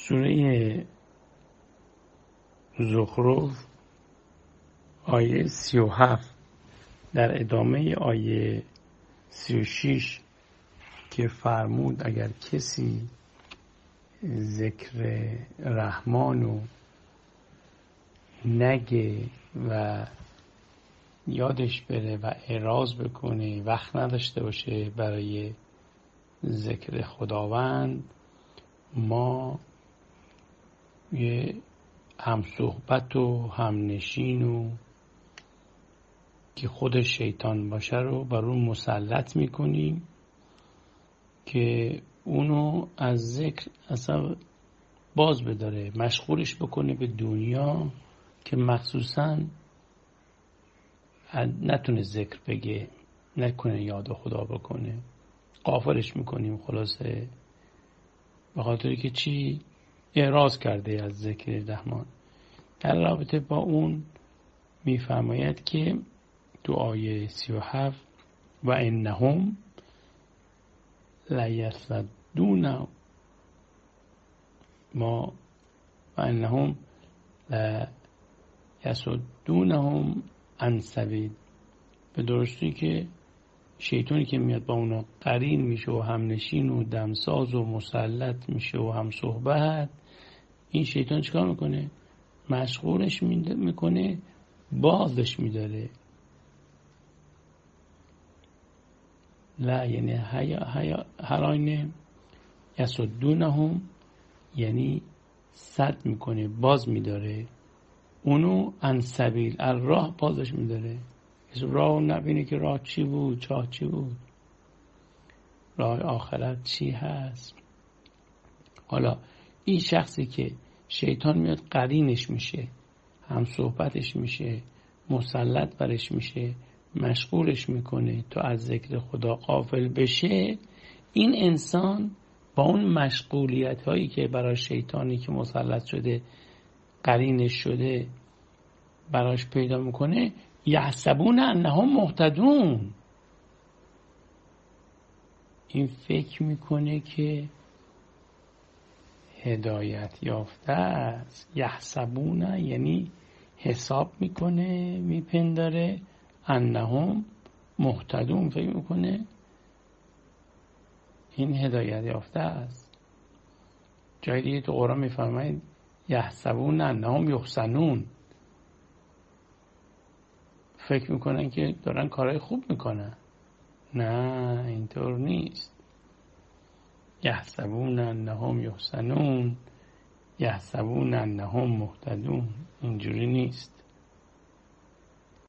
سوره زخرف آیه 37 در ادامه آیه 36 که فرمود اگر کسی ذکر رحمانو نگه و یادش بره و اعراض بکنه، وقت نداشته باشه برای ذکر خداوند، ما یه همصحبت و همنشین و که خود شیطان باشه رو بر اون مسلط میکنیم که اونو از ذکر اصلا باز بداره، مشغولش بکنه به دنیا که مخصوصا نتونه ذکر بگه، نکنه یاد خدا بکنه، غافلش میکنیم. خلاصه به خاطر که چی؟ اعراض کرده از ذکر رحمان. در رابطه با اون میفرماید که تو آیه 37 و انهم لیصدون ما و انهم لیصدونهم عن سبیل، به درستی که شیطانی که میاد با اونا قرین میشه و همنشین و دمساز و مسلط میشه و هم صحبت، این شیطان چیکار میکنه؟ مشغولش میکنه، بازش میداره. لا یعنی هر آینه یصدونهم یعنی صد میکنه، باز میداره اونو عن سبیل، از راه بازش میداره. راه نبینه که راه چی بود، چاه چی بود، راه آخرت چی هست. حالا این شخصی که شیطان میاد قرینش میشه، هم صحبتش میشه، مسلط برش میشه، مشغولش میکنه تا از ذکر خدا غافل بشه، این انسان با اون مشغولیت هایی که برای شیطانی که مسلط شده قرینش شده براش پیدا میکنه، یحسبون انهم مهتدون، این فکر میکنه که هدایت یافته است. یحسبون یعنی حساب میکنه، میپنداره، انهم مهتدون، فکر میکنه این هدایت یافته است. جای دیگه تو قرآن میفرماید یحسبون انهم یحسنون، فکر میکنن که دارن کارهای خوب میکنن. نه، اینطور نیست. یحسبون انهم یحسنون، یحسبون انهم مهتدون، اینجوری نیست.